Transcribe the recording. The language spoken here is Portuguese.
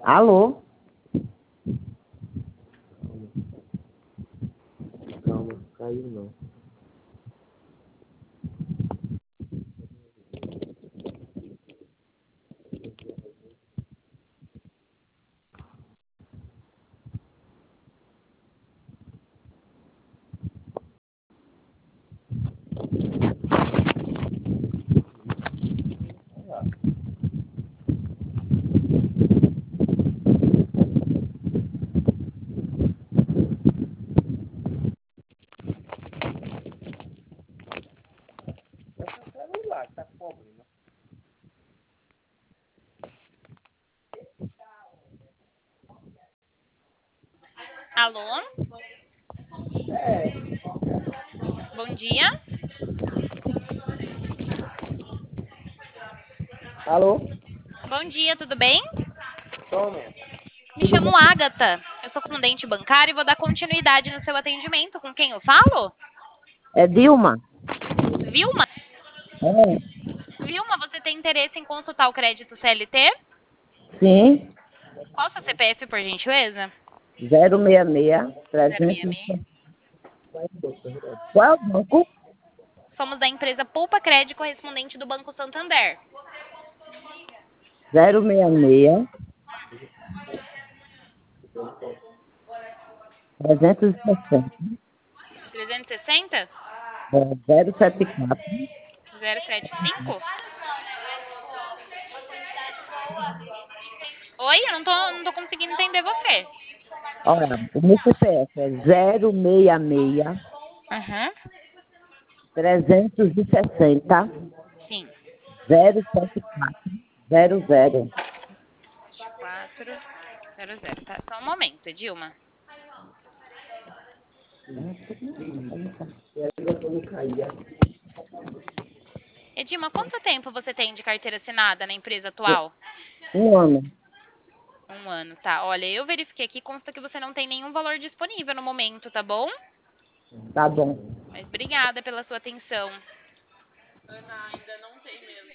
Alô? Calma, caiu não. Celular, tá pobre, né? Alô? Bom dia. Alô? Bom dia, tudo bem? Toma. Me chamo Ágata. Eu sou correspondente bancária e vou dar continuidade no seu atendimento. Com quem eu falo? É Dilma? Vilma? É. Vilma, você tem interesse em consultar o crédito CLT? Sim. Qual o seu CPF, por gentileza? 066 300. 066. Qual é o banco? Somos da empresa Poupa Crédito, correspondente do Banco Santander. 066 360. 360? 074. 075? Oi, eu não tô conseguindo entender você. Olha, o meu CPF é 066 Aham. 360 Sim. 074 00. 400. Tá, só um momento, Dilma. Edilma, quanto tempo você tem de carteira assinada na empresa atual? Um ano. 1 ano, tá. Olha, eu verifiquei aqui, consta que você não tem nenhum valor disponível no momento, tá bom? Tá bom. Mas obrigada pela sua atenção. Ana, ainda não tem mesmo.